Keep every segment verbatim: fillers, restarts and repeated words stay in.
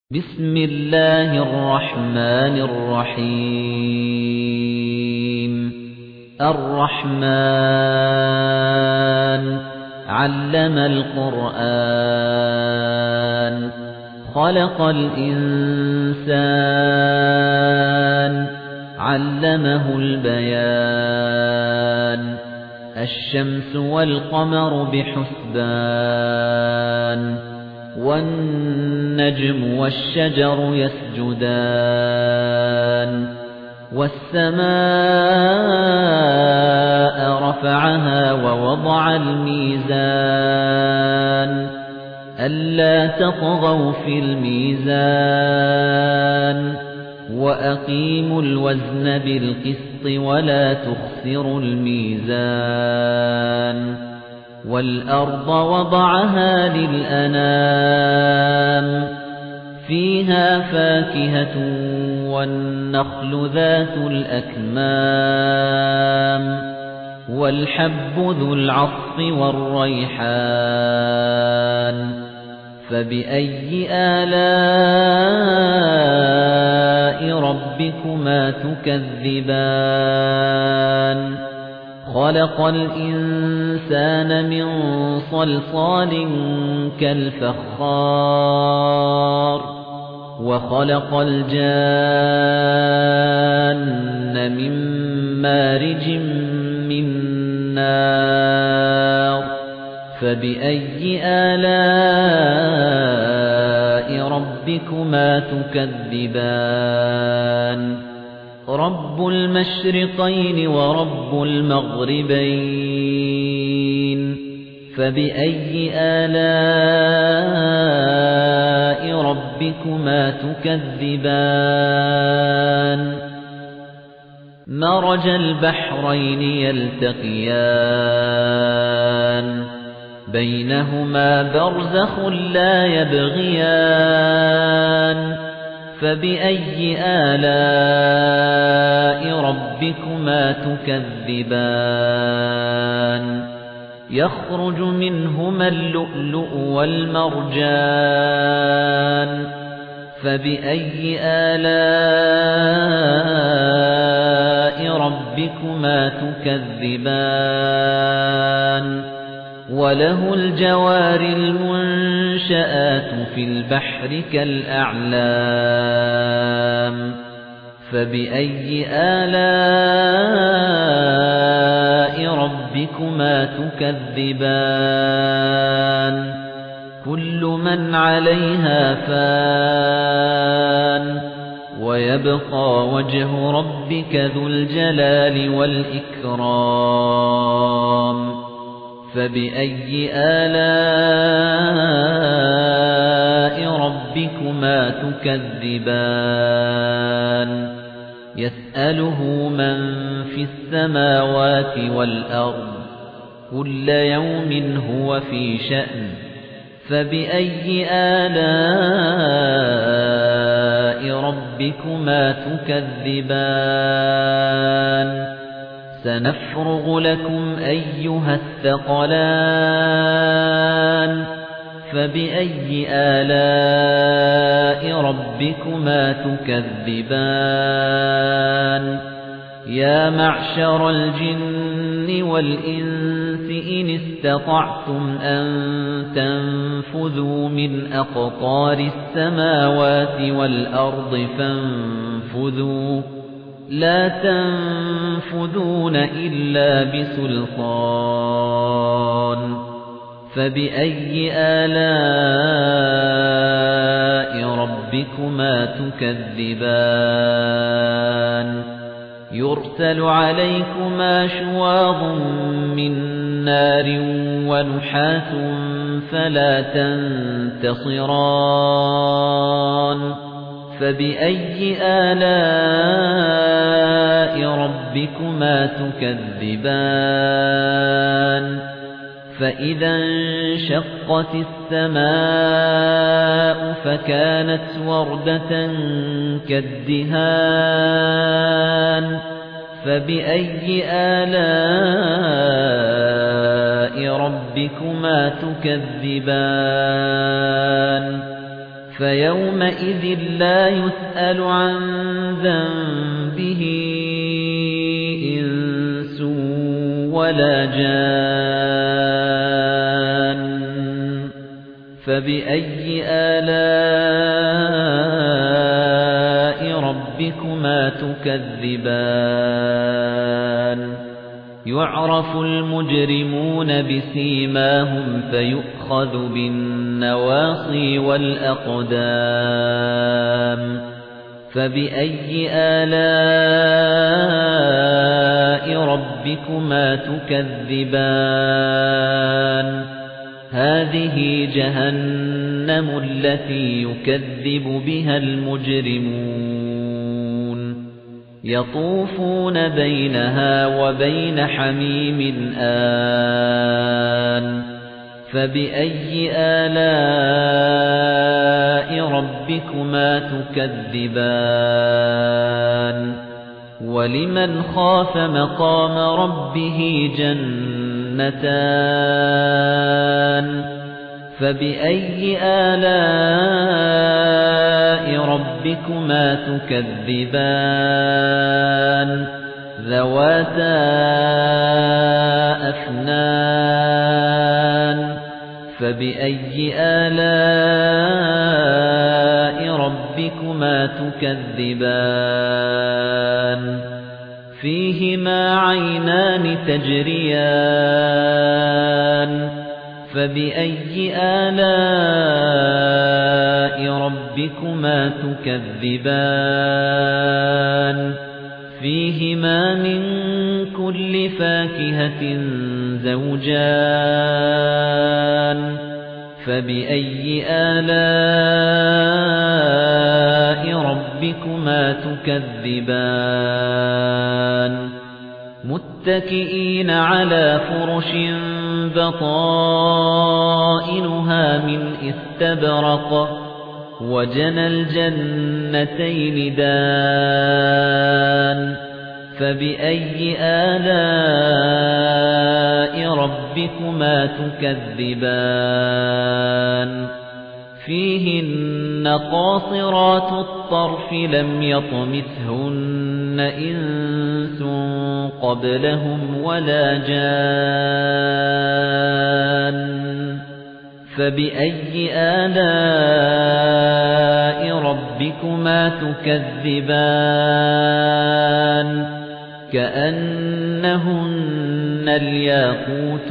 بسم الله الرحمن الرحيم الرحمن علم القرآن خلق الإنسان علمه البيان الشمس والقمر بحسبان والنجم والشجر يسجدان والسماء رفعها ووضع الميزان ألا تطغوا في الميزان وأقيموا الوزن بالقسط ولا تخسروا الميزان وَالْأَرْضَ وَضَعَهَا لِلْأَنَامِ فِيهَا فَاكِهَةٌ وَالنَّخْلُ ذَاتُ الْأَكْمَامِ وَالْحَبُّ ذُو الْعَصْفِ وَالرَّيْحَانُ فَبِأَيِّ آلَاءِ رَبِّكُمَا تُكَذِّبَانِ خلق الإنسان من صلصال كالفخار وخلق الجان من مارج من نار فبأي آلاء ربكما تكذبان رب المشرقين ورب المغربين فبأي آلاء ربكما تكذبان مرج البحرين يلتقيان بينهما برزخ لا يبغيان فبأي آلاء ربكما تكذبان يخرج منهما اللؤلؤ والمرجان فبأي آلاء ربكما تكذبان وله الجوار المنشآت في البحر كالأعلام فبأي آلاء ربكما تكذبان كل من عليها فان ويبقى وجه ربك ذو الجلال والإكرام فبأي آلاء ربكما تكذبان يسأله من في السماوات والأرض كل يوم هو في شأن فبأي آلاء ربكما تكذبان سنفرغ لكم أيها الثقلان فبأي آلاء ربكما تكذبان يا معشر الجن والإنس إن استطعتم أن تنفذوا من أقطار السماوات والأرض فانفذوا لا تنفذون إلا بسلطان فبأي آلاء ربكما تكذبان يرسل عليكما شواظ من نار ونحاس فلا تنتصران فبأي آلاء ربكما تكذبان فإذا انشقت السماء فكانت وردة كالدهان فبأي آلاء ربكما تكذبان فيومئذ لا يسأل عن ذنبه إنس ولا جان فبأي آلاء ربكما تكذبان يعرف المجرمون بسيماهم فيؤخذ بالنواصي والأقدام فبأي آلاء ربكما تكذبان هذه جهنم التي يكذب بها المجرمون يطوفون بينها وبين حميم آن فبأي آلاء ربكما تكذبان ولمن خاف مقام ربه جنتان فبأي آلاء ربكما تكذبان ذواتا أفنان فبأي آلاء ربكما تكذبان فيهما عينان تجريان فبأي آلاء ربكما تكذبان فيهما من كل فاكهة زوجان فبأي آلاء ربكما تكذبان متكئين على فرش بطائنها من استبرق وجنى الجنتين دان فبأي آلاء ربكما تكذبان فيهن قاصرات الطرف لم يطمثهن إنس قبلهم ولا جان فبأي آلاء ربكما تكذبان كأنهن الياقوت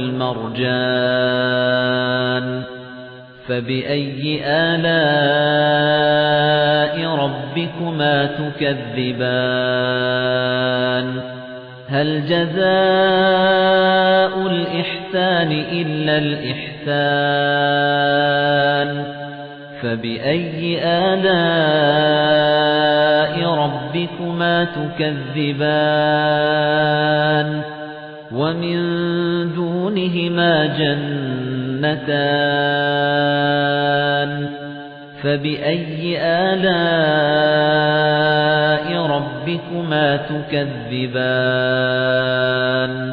والمرجان فبأي آلاء ربكما تكذبان هل جزاء الإحسان إلا الإحسان فبأي آلاء ربكما تكذبان ومن دونهما جنتان فبأي آلاء ربكما تكذبان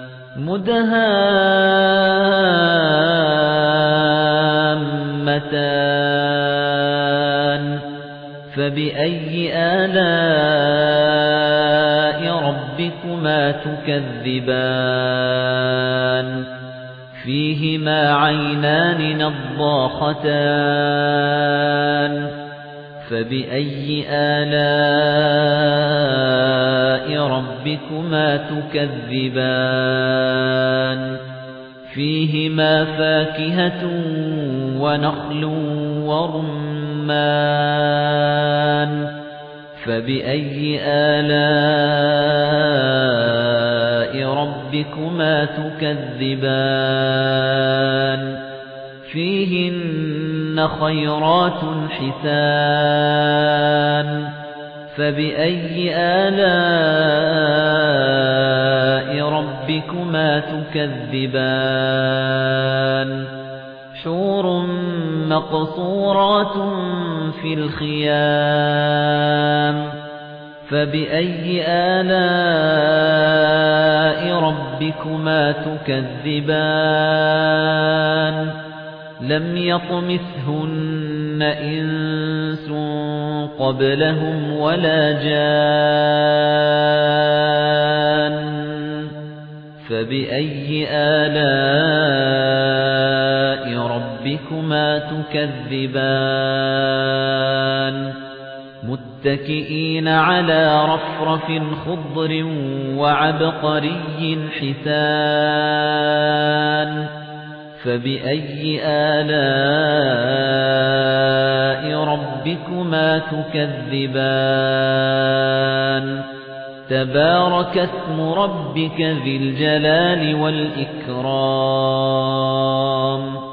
مدهامتان فبأي آلاء ربكما تكذبان فيهما عينان نضاختان فبأي آلاء ربكما تكذبان فيهما فاكهة ونخل ورمان فبأي آلاء ربكما تكذبان فيهن خيرات حسان فبأي آلاء ربكما تكذبان حور مقصورات في الخيام فبأي آلاء ربكما تكذبان لم يطمثهن إنس قبلهم ولا جان فبأي آلاء ربكما تكذبان متكئين على رفرف خضر وعبقري حسان فبأي آلاء ربكما تكذبان تبارك اسم ربك ذي الجلال والإكرام